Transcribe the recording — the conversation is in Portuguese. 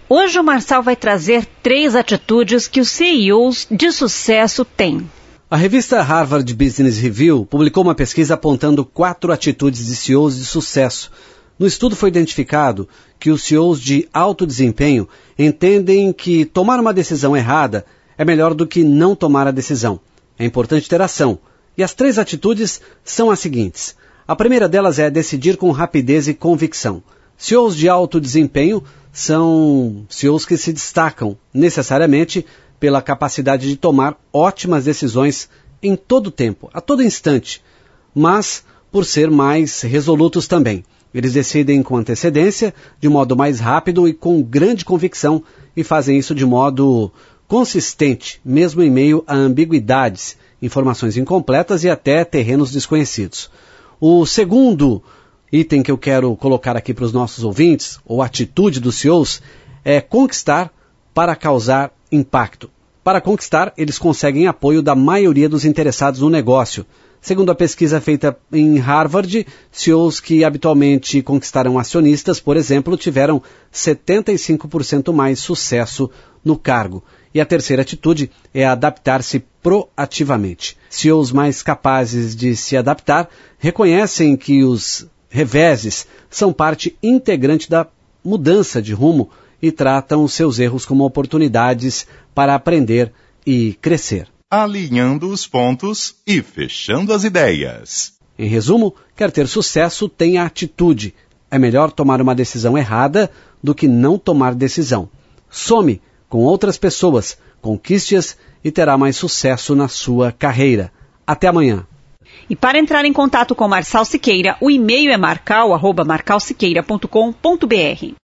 Hoje o Marçal vai trazer 3 atitudes que os CEOs de sucesso têm. A revista Harvard Business Review publicou uma pesquisa apontando 4 atitudes de CEOs de sucesso. No estudo foi identificado que os CEOs de alto desempenho entendem que tomar uma decisão errada é melhor do que não tomar a decisão. É importante ter ação. E as 3 atitudes são as seguintes. A primeira delas é decidir com rapidez e convicção. CEOs de alto desempenho são CEOs que se destacam necessariamente pela capacidade de tomar ótimas decisões em todo tempo, a todo instante, mas por ser mais resolutos também. Eles decidem com antecedência, de modo mais rápido e com grande convicção, e fazem isso de modo consistente, mesmo em meio a ambiguidades, informações incompletas e até terrenos desconhecidos. O segundo item que eu quero colocar aqui para os nossos ouvintes, ou atitude dos CEOs, é conquistar para causar impacto. Para conquistar, eles conseguem apoio da maioria dos interessados no negócio. Segundo a pesquisa feita em Harvard, CEOs que habitualmente conquistaram acionistas, por exemplo, tiveram 75% mais sucesso no cargo. E a terceira atitude é adaptar-se proativamente. CEOs mais capazes de se adaptar reconhecem que os reveses são parte integrante da mudança de rumo e tratam seus erros como oportunidades para aprender e crescer. Alinhando os pontos e fechando as ideias. Em resumo, quer ter sucesso, tenha atitude. É melhor tomar uma decisão errada do que não tomar decisão. Some com outras pessoas, conquiste-as e terá mais sucesso na sua carreira. Até amanhã. E para entrar em contato com Marçal Siqueira, o e-mail é marcal@marcalsiqueira.com.br.